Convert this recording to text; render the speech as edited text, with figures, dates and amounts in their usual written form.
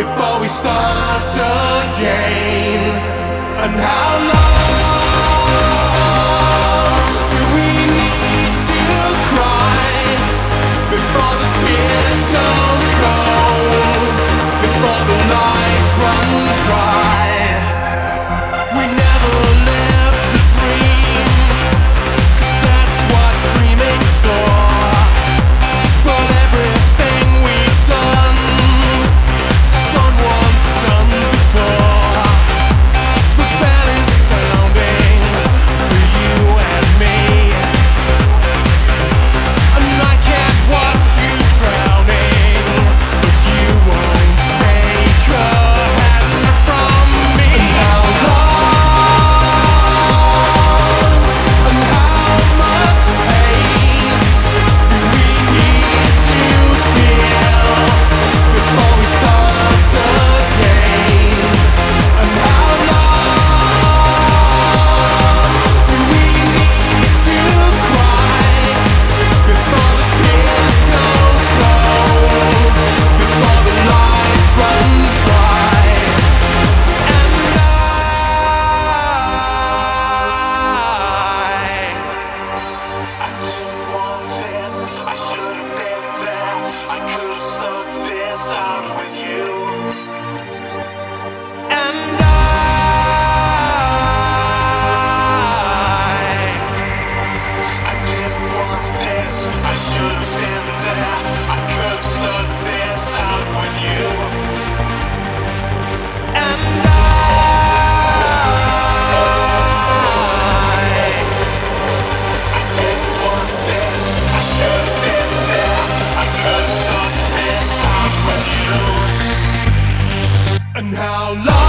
before we start again. And how long do we need to cry before the tears go cold, before the nights run dry? We never lived the dream, 'cause that's what dreaming's for. But everything we've done, someone's done before. The bell is sounding for you and me, and I can't watch you drowning, but you won't take your hand from me. How long and how much pain do we need to feel before we start again? And how long do we need to cry before the tears go cold, before the nights run dry? And I didn't want this, I should have been there. I could have stuck this out with you. And I didn't want this, I should have been there. I could have stuck this out with you. And I didn't want this, I should have been there. I could have stuck this out with you. And how long